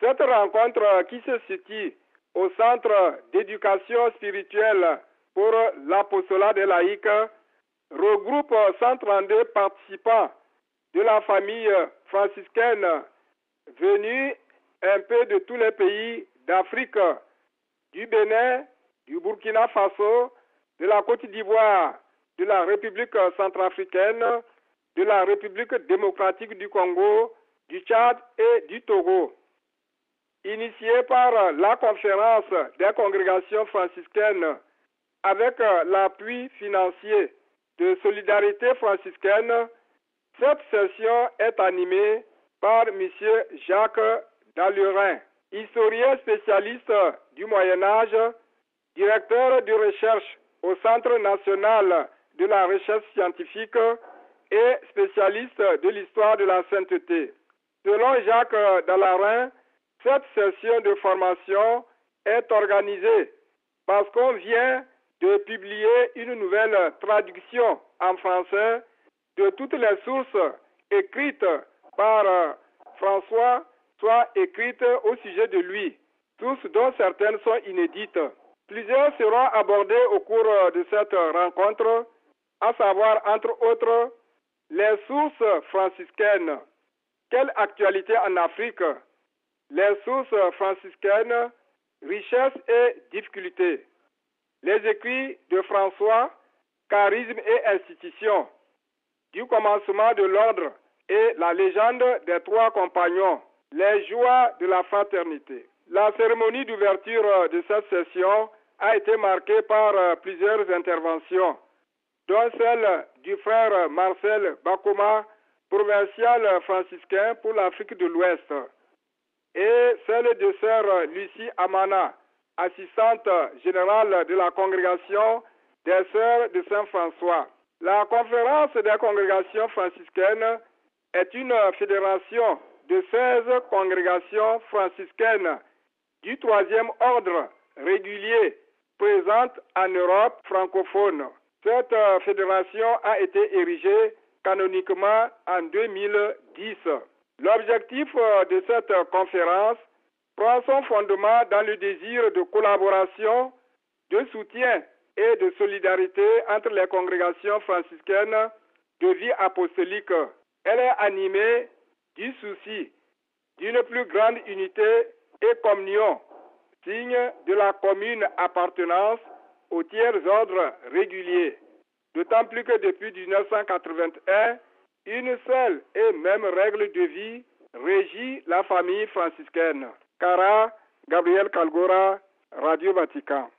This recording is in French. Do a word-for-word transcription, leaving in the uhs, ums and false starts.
Cette rencontre qui se situe au Centre d'éducation spirituelle pour l'apostolat des laïcs regroupe cent trente-deux participants de la famille franciscaine venus un peu de tous les pays d'Afrique, du Bénin, du Burkina Faso, de la Côte d'Ivoire, de la République centrafricaine, de la République démocratique du Congo, du Tchad et du Togo. Initié par la conférence des congrégations franciscaines avec l'appui financier de Solidarité franciscaine, cette session est animée par M. Jacques Dallurin, historien spécialiste du Moyen-Âge, directeur de recherche au Centre national de la recherche scientifique et spécialiste de l'histoire de la sainteté. Selon Jacques Dallurin, cette session de formation est organisée parce qu'on vient de publier une nouvelle traduction en français de toutes les sources écrites par François, soit écrites au sujet de lui, sources dont certaines sont inédites. Plusieurs seront abordés au cours de cette rencontre, à savoir, entre autres, les sources franciscaines. Quelle actualité en Afrique? Les sources franciscaines, richesse et difficultés. Les écrits de François, charisme et institution. Du commencement de l'ordre et la légende des trois compagnons. Les joies de la fraternité. La cérémonie d'ouverture de cette session a été marquée par plusieurs interventions, dont celle du frère Marcel Bakoma, provincial franciscain pour l'Afrique de l'Ouest, et celle de sœur Lucie Amana, assistante générale de la congrégation des sœurs de Saint-François. La conférence des congrégations franciscaines est une fédération de seize congrégations franciscaines du troisième ordre régulier présente en Europe francophone. Cette fédération a été érigée canoniquement en deux mille dix. L'objectif de cette conférence prend son fondement dans le désir de collaboration, de soutien et de solidarité entre les congrégations franciscaines de vie apostolique. Elle est animée du souci d'une plus grande unité et communion, signe de la commune appartenance aux tiers ordres réguliers. D'autant plus que depuis mille neuf cent quatre-vingt-un, une seule et même règle de vie régit la famille franciscaine. Cara, Gabriel Kalgora, Radio Vatican.